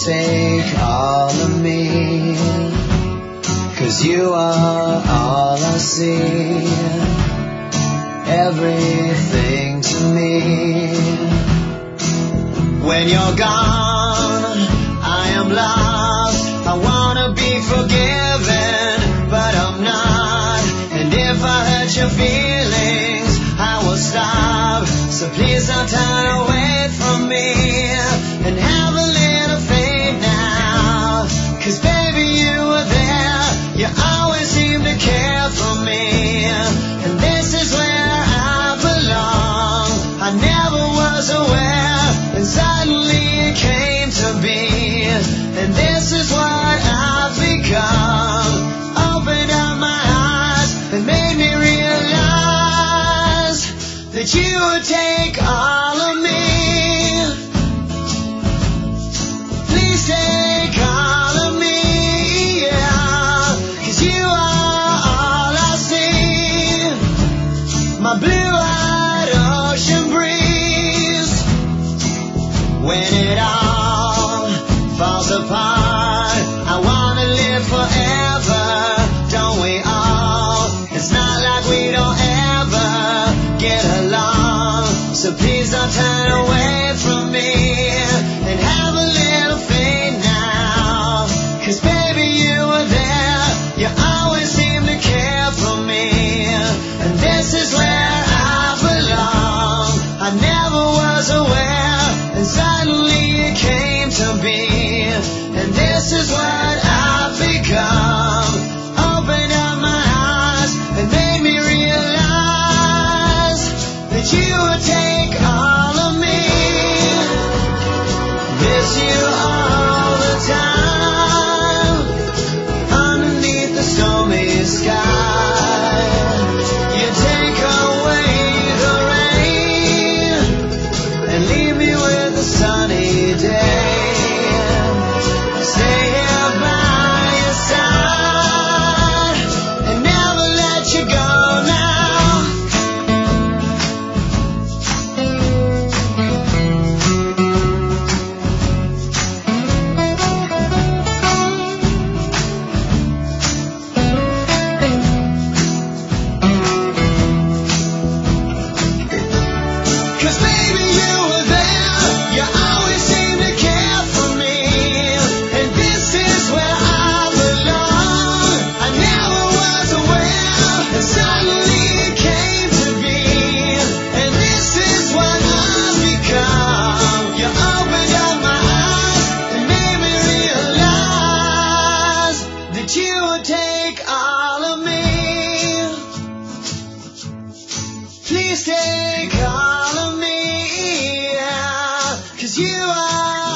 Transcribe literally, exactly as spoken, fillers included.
take all of me, 'cause you are all I see, everything to me. When you're gone, I am lost. I wanna be forgiven, but I'm not. And if I hurt your feelings, I will stop. So please don't turn away from me and have a little faith now. 'Cause baby, you were there. You always seem to care for me. And this is where I belong. I never was aware, and suddenly it came to be. And this is what I've become. Opened up my eyes and made me realize that you would take all of me. Please take all of me, yeah. 'Cause you are all I see. My blue-eyed ocean breeze. When it all falls apart, I wanna live forever, don't we all? It's not like we don't ever get along. So please don't turn away from me and have a little faith now. 'Cause baby, you were there. You always seem to care for me. And this is where I belong. I never was aware, and suddenly it came to be. And this is what I've become. Opened up my eyes and made me realize that you would take all of me. Miss you all the time, underneath the stormy sky. You take away the rain and leave me with a sunny day. Stay here by your side and never let you go now. Cause baby, you were there. You always seem to care for me. And this is where I belong. I never was aware, and suddenly it came to be. And this is what I've become. You opened up my eyes and made me realize that you would take all of me. Please take all of me, yeah. 'Cause you are